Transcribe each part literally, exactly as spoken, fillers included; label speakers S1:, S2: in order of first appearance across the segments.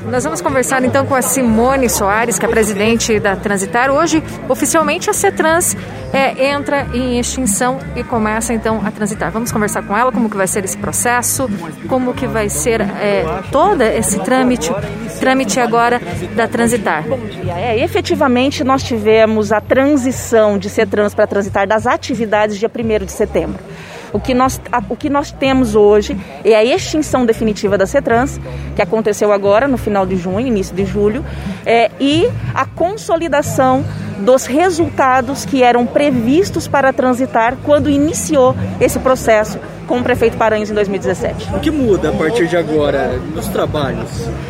S1: Nós vamos conversar então com a Simone Soares, que é presidente da Transitar. Hoje, oficialmente, a CETRANS é, entra em extinção e começa então a transitar. Vamos conversar com ela como que vai ser esse processo, como que vai ser é, todo esse trâmite, trâmite agora da Transitar.
S2: Bom dia. É, efetivamente, nós tivemos a transição de CETRANS para Transitar das atividades dia primeiro de setembro. O que, nós, o que nós temos hoje é a extinção definitiva da CETRANS, que aconteceu agora no final de junho, início de julho, é, e a consolidação dos resultados que eram previstos para transitar quando iniciou esse processo com o prefeito Paranhos em dois mil e dezessete.
S3: O que muda a partir de agora nos trabalhos?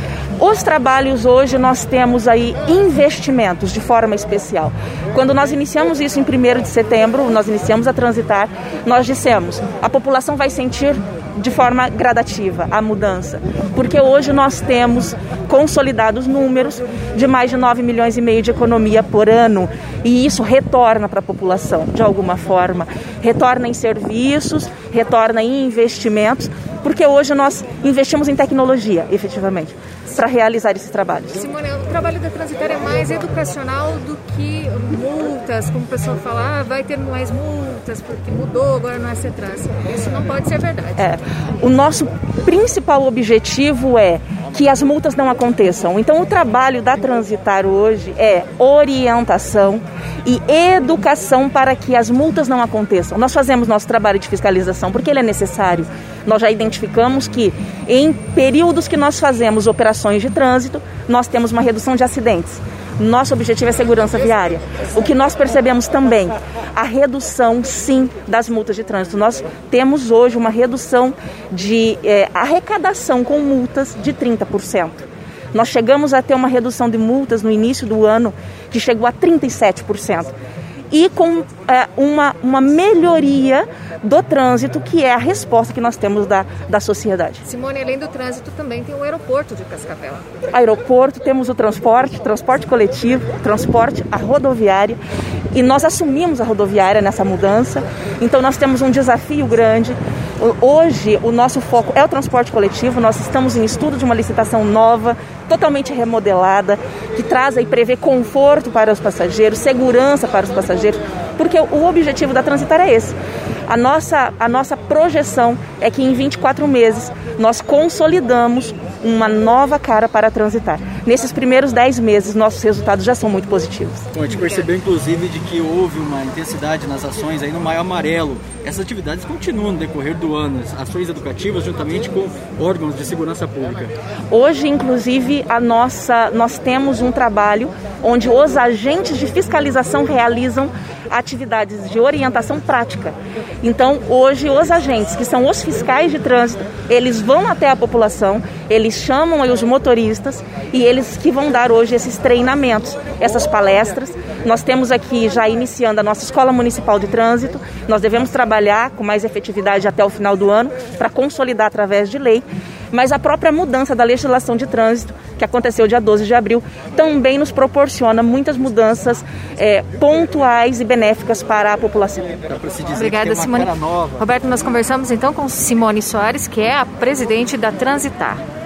S2: Os trabalhos hoje nós temos aí investimentos de forma especial. Quando nós iniciamos isso em primeiro de setembro, nós iniciamos a transitar, nós dissemos, a população vai sentir de forma gradativa a mudança, porque hoje nós temos consolidados números de mais de nove milhões e meio de economia por ano, e isso retorna para a população de alguma forma, retorna em serviços, retorna em investimentos, porque hoje nós investimos em tecnologia, efetivamente, para realizar esses trabalhos.
S1: Simone, o trabalho da Transitar é mais educacional do que multas, como o pessoal fala, ah, vai ter mais multas porque mudou, agora não é CETRANS. Isso não pode ser verdade.
S2: É, o nosso principal objetivo é que as multas não aconteçam. Então, o trabalho da Transitar hoje é orientação e educação para que as multas não aconteçam. Nós fazemos nosso trabalho de fiscalização porque ele é necessário. Nós já identificamos que em períodos que nós fazemos operações de trânsito, nós temos uma redução de acidentes. Nosso objetivo é segurança viária. O que nós percebemos também, a redução, sim, das multas de trânsito. Nós temos hoje uma redução de é, arrecadação com multas de trinta por cento. Nós chegamos a ter uma redução de multas no início do ano que chegou a trinta e sete por cento. E com é, uma, uma melhoria do trânsito, que é a resposta que nós temos da, da sociedade.
S1: Simone, além do trânsito, também tem o aeroporto de Cascavel.
S2: Aeroporto, temos o transporte, transporte coletivo, transporte, a rodoviária, e nós assumimos a rodoviária nessa mudança, então nós temos um desafio grande. Hoje, o nosso foco é o transporte coletivo, nós estamos em estudo de uma licitação nova, totalmente remodelada, que traz e prevê conforto para os passageiros, segurança para os passageiros, porque o objetivo da Transitar é esse. A nossa, a nossa projeção é que em vinte e quatro meses nós consolidamos uma nova cara para transitar. Nesses primeiros dez meses, nossos resultados já são muito positivos.
S3: Bom, a gente percebeu, inclusive, de que houve uma intensidade nas ações aí no Maio Amarelo. Essas atividades continuam no decorrer do ano, ações educativas juntamente com órgãos de segurança pública.
S2: Hoje, inclusive, a nossa, nós temos um trabalho onde os agentes de fiscalização realizam atividades de orientação prática. Então, hoje, os agentes, que são os fiscais de trânsito, eles vão até a população, eles chamam aí os motoristas e eles que vão dar hoje esses treinamentos, essas palestras. Nós temos aqui, já iniciando a nossa Escola Municipal de Trânsito, nós devemos trabalhar com mais efetividade até o final do ano para consolidar através de lei, mas a própria mudança da legislação de trânsito, que aconteceu dia doze de abril, também nos proporciona muitas mudanças é, pontuais e benéficas para a população.
S1: Obrigada, Simone. Roberto, nós conversamos então com Simone Soares, que é a presidente da Transitar.